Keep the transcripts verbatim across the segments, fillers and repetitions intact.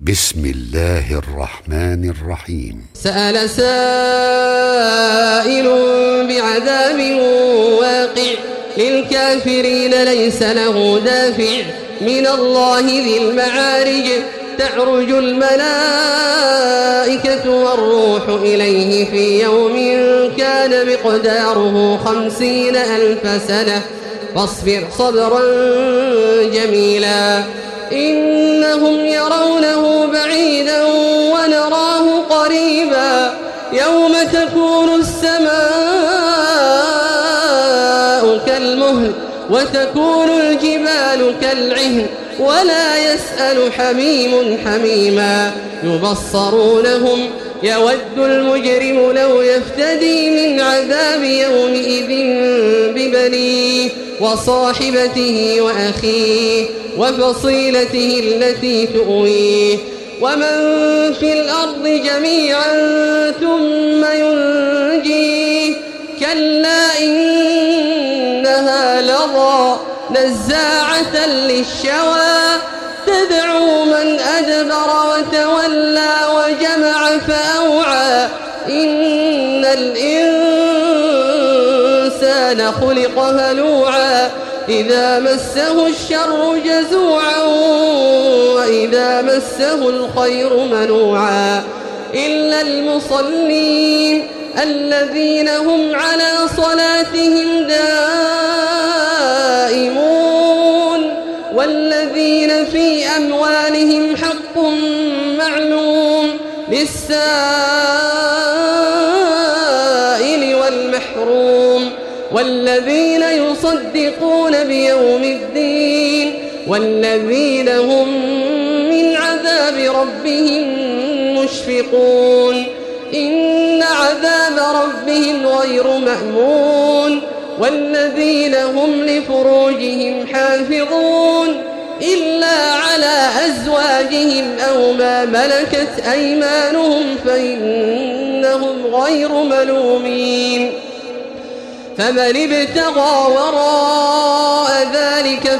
بسم الله الرحمن الرحيم. سأل سائل بعذاب واقع للكافرين ليس له دافع من الله ذي المعارج تعرج الملائكة والروح إليه في يوم كان مقداره خمسين ألف سنة فاصبر صبرا جميلا إنهم يرونه بعيدا ونراه قريبا يوم تكون السماء كالمهل وتكون الجبال كالعهن ولا يسأل حميم حميما يبصرونهم يود المجرم لو يفتدي من عذاب يومئذ ببنيه وصاحبته وأخيه وفصيلته التي تؤويه ومن في الأرض جميعا ثم ينجيه كلا إنها لظى نزاعة للشوى تدعو من أدبر وتولى وجمع فأوعى إن الإنسان خلق هلوعا إذا مسه الشر جزوعا وإذا مسه الخير منوعا إلا المصلين الذين هم على صلاتهم دائمون والذين في أموالهم حق معلوم للسائل والمحروم والذين يصدقون بيوم الدين والذين هم من عذاب ربهم مشفقون إن عذاب ربهم غير مأمون والذين هم لفروجهم حافظون إلا على أزواجهم أو ما ملكت أيمانهم فإنهم غير ملومين فمن ابتغى وراء ذلك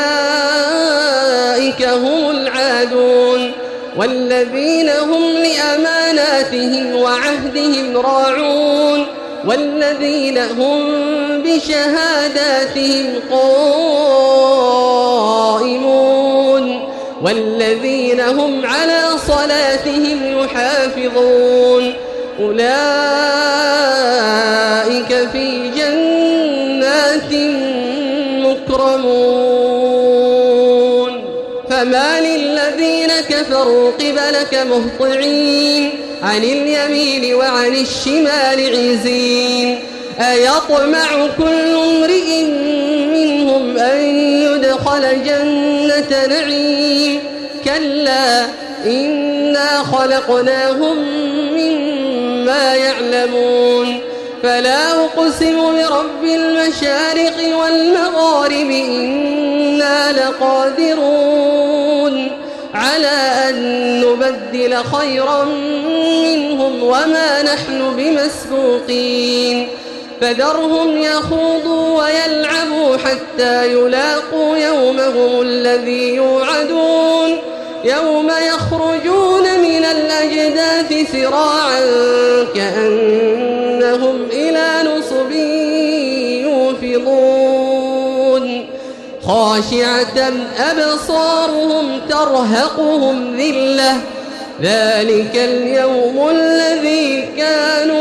فأولئك هم العادون والذين هم لأماناتهم وعهدهم راعون والذين هم بشهاداتهم قائمون والذين هم على صلاتهم يحافظون أولئك في جنات مكرمون فما للذين كفروا قبلك مهطعين عن اليمين وعن الشمال عزين أيطمع كل امرئ منهم أن يدخل جنة نعيم كلا إنا خلقناهم مما يعلمون فلا أقسم برب المشارق والمغارب إنا لقادرون على أن نبدل خيرا منهم وما نحن بمسبوقين فذرهم يخوضوا ويلعبوا حتى يلاقوا يومهم الذي يوعدون يوم يخرجون من الأجداث سراعا كأنهم إلى نصب يوفضون خاشعة أبصارهم ترهقهم ذلة ذلك اليوم الذي كانوا